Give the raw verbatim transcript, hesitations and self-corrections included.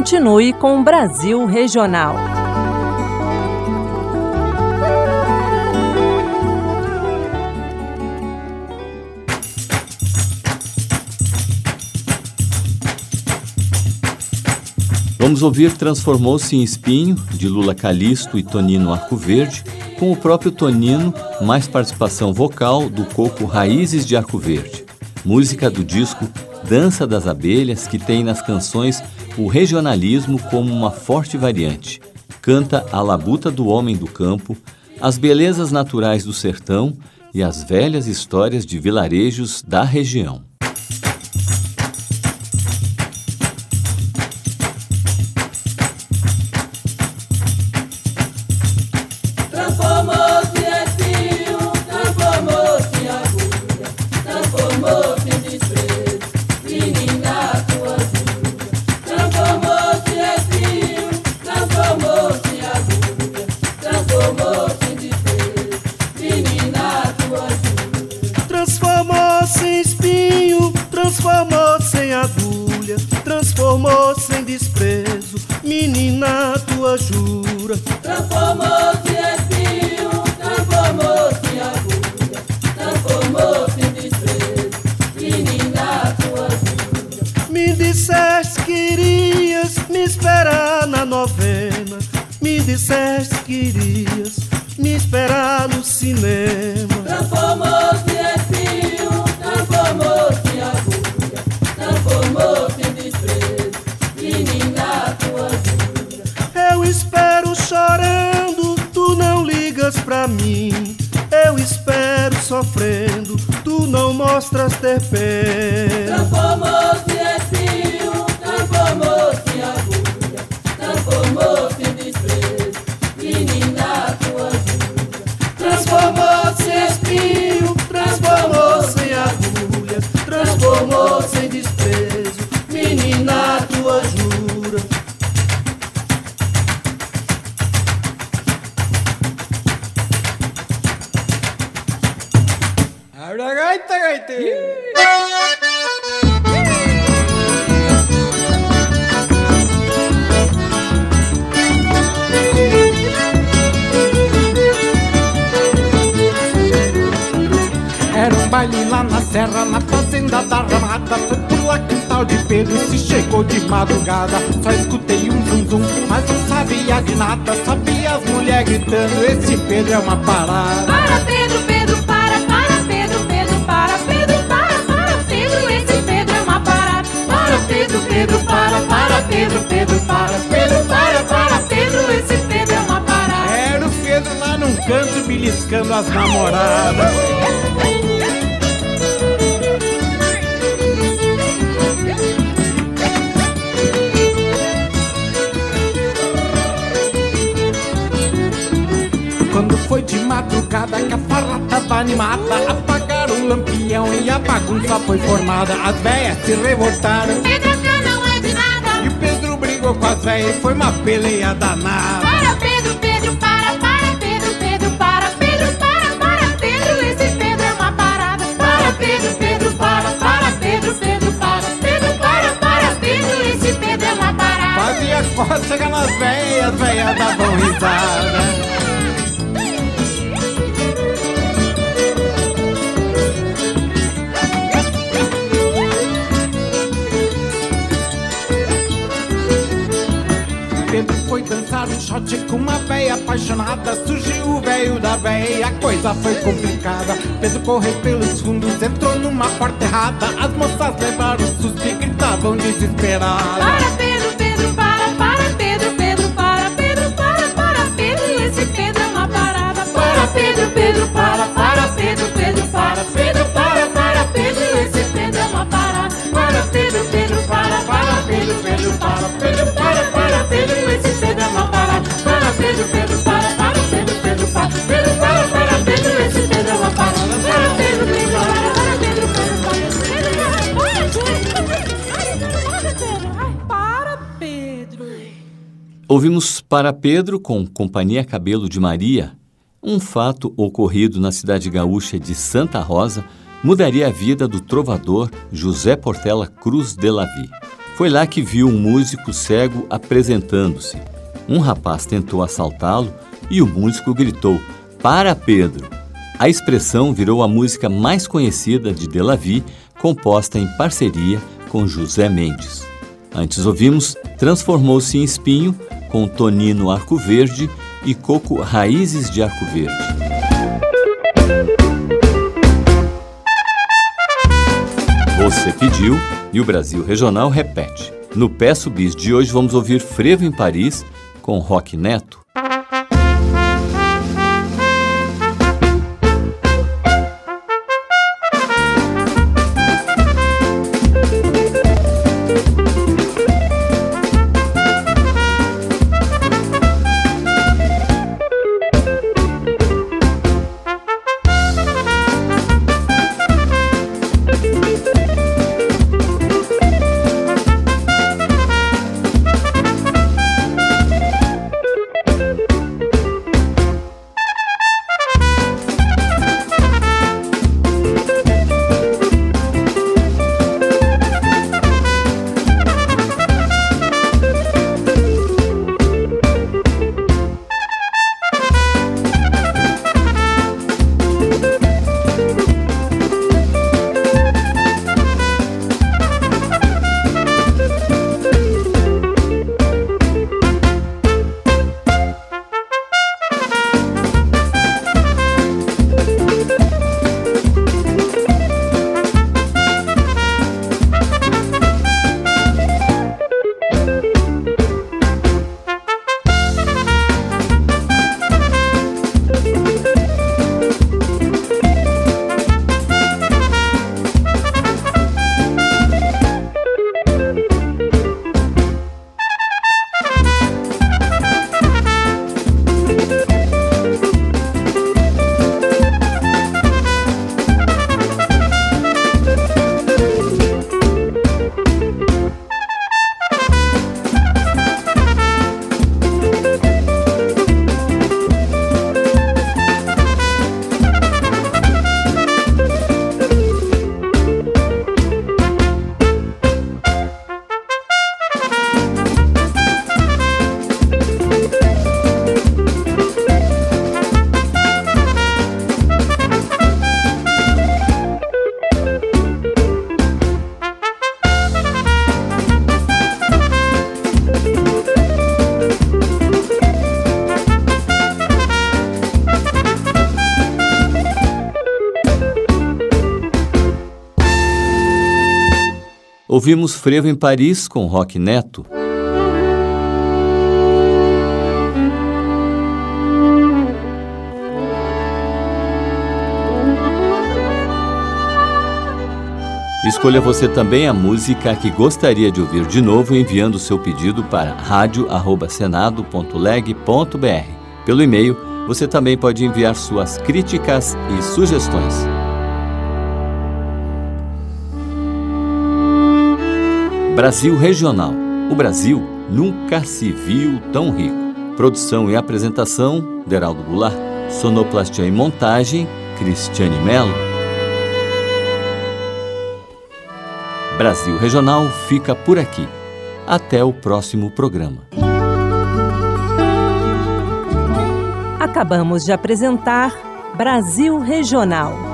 continue com o Brasil Regional. Vamos ouvir Transformou-se em Espinho, de Lula Calisto e Tonino Arcoverde, com o próprio Tonino, mais participação vocal do coco Raízes de Arco Verde. Música do disco Dança das Abelhas, que tem nas canções o regionalismo como uma forte variante. Canta a labuta do homem do campo, as belezas naturais do sertão e as velhas histórias de vilarejos da região. Transformou-se em espinho, transformou-se em agulha, transformou-se em desprezo, menina, tua jura. Transformou-se em espinho, transformou-se em agulha, transformou-se em desprezo, menina, tua jura. Me disseste que irias me esperar na novena, me disseste que irias me esperar no cinema. Transformou-se em espinho, transformou-se em agulha, transformou-se em desprezo, menina, tua jura. Eu espero chorando, tu não ligas pra mim. Eu espero sofrendo, tu não mostras ter pena. Transformou-se em espinho, transformou-se em agulha, transformou-se em desprezo, menina, tua jura. Transformou-se em espinho, transformou-se em agulha, transformou-se em desprezo, menina, tua jura. Gaita, gaita. Era um baile lá na serra, na fazenda da Ramada. Foi por lá quintal de Pedro, se chegou de madrugada. Só escutei um zum zum, mas não sabia de nada. Só vi as mulheres gritando, esse Pedro é uma parada. Para Pedro, Pedro, para, para Pedro, Pedro, para Pedro, para, para Pedro, esse Pedro é uma parada. Para Pedro, Pedro, para, para Pedro, Pedro, para Pedro, para, para Pedro, esse Pedro é uma parada. Era o Pedro lá num canto beliscando as namoradas. Quando foi de madrugada que a farra tava animada, apagaram o lampião e a bagunça foi formada. As véias se revoltaram, Pedro cá não é de nada. E o Pedro brigou com as véias e foi uma peleia danada. Para Pedro, Pedro, para, para Pedro, Pedro, para Pedro, para, para Pedro, esse Pedro é uma parada. Para Pedro, Pedro, para, para Pedro, Pedro, para Pedro, para, para Pedro, esse Pedro é uma parada. Fazia cócega nas véias, as véias davam risada. Pedro foi dançar um shot com uma véia apaixonada. Surgiu o véio da véia, a coisa foi complicada. Pedro correu pelos fundos, entrou numa porta errada. As moças levaram susto e gritavam desesperadas. Para Pedro, Pedro, para, para Pedro, Pedro, para Pedro, para, para Pedro, esse Pedro é uma parada. Para Pedro, Pedro, para, para Pedro, Pedro, para Pedro, para, para Pedro, esse Pedro é uma parada. Para Pedro, Pedro, para, para Pedro, Pedro, para Pedro, para, para Pedro, esse Pedro é uma parada. Para Pedro, Pedro, para, para Pedro, Pedro, para Pedro, para, para Pedro, esse Pedro é uma parada. Para Pedro, Pedro, para, para Pedro, Pedro, para Pedro. Ouvimos Para Pedro com Companhia Cabelo de Maria. Um fato ocorrido na cidade gaúcha de Santa Rosa mudaria a vida do trovador José Portela Cruz de Lavie. Foi Foi lá que viu um músico cego apresentando-se. Um rapaz tentou assaltá-lo e o músico gritou: "Para, Pedro!". A expressão virou a música mais conhecida de Delavi, composta em parceria com José Mendes. Antes ouvimos Transformou-se em Espinho, com Tonino Arcoverde e Coco Raízes de Arco Verde. Você pediu e o Brasil Regional repete. No Peço Bis de hoje vamos ouvir Frevo em Paris com Roque Neto. Ouvimos Frevo em Paris com Roque Neto. Escolha você também a música que gostaria de ouvir de novo enviando seu pedido para rádio arroba senado ponto leg ponto br. Pelo e-mail, você também pode enviar suas críticas e sugestões. Brasil Regional. O Brasil nunca se viu tão rico. Produção e apresentação, Deraldo Goulart. Sonoplastia e montagem, Cristiane Mello. Brasil Regional fica por aqui. Até o próximo programa. Acabamos de apresentar Brasil Regional.